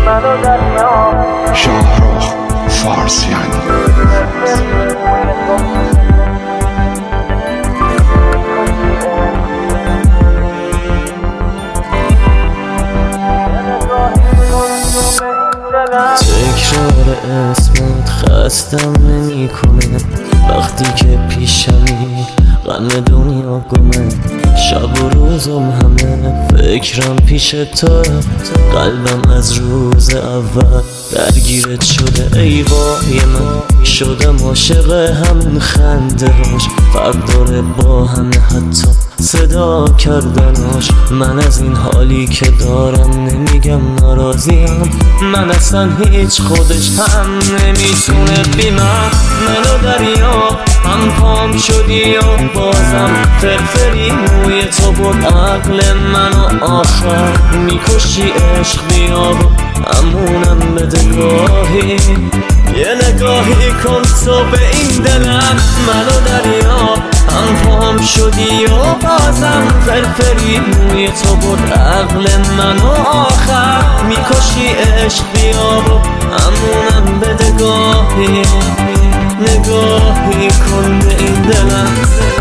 شاهرخ فارسیانی. تکرار اسمت خستم نمی کنه وقتی که پیشمی غم دنیا گمه. شب و روزم همه فکرم پیش تو، قلبم از روز اول درگیرت شده. ای وای من شدم عاشق همون خنده هاش، فرق داره با همه حتی صدا کردناش. من از این حالی که دارم نمیگم ناراضیم، من اصلا هیچ خودش هم نمیتونه بی منو دریا هم پام شدی و بازم فرفری موی تو بود عقل منو آخر میکشی. عشق بیا و امونم بده گاهی، یه نگاهی کن تو به این دلم. منو دریا هم پام شدی و بازم فرفری موی تو بود عقل منو آخر میکشی. عشق بیا و امونم بده گاهی، نگاهی کن به این دلم.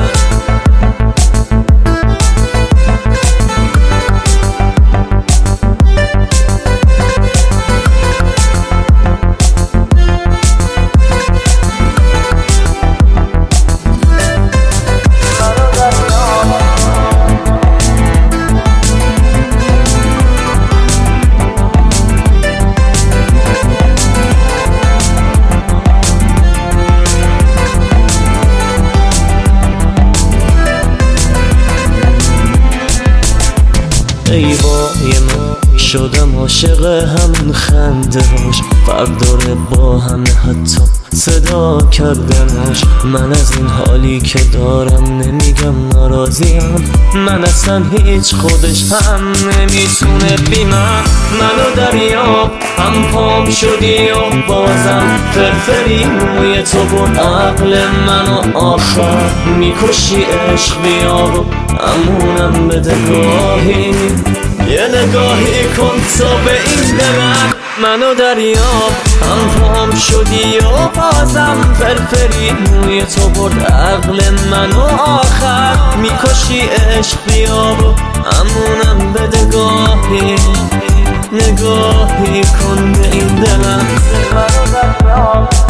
ای وای من شدم عاشق همون خنده هاش، فرق داره با همه حتی صدا کردناش. من از این حالی که دارم نمیگم ناراضیم، من اصلا هیچ خودش هم نمیتونه بی منو دریا هم پام شدی و بازم فرفری موی تو بود عقل منو آخر میکشی. عشق بیا و امونم بده گاهی، یه نگاهی کن تو به این دلم. منو دریا هم پام شدی و بازم فرفری موی تو برد عقل منو آخر میکشی. عشق بیا و امونم بده گاهی، نگاهی کن به این دلم.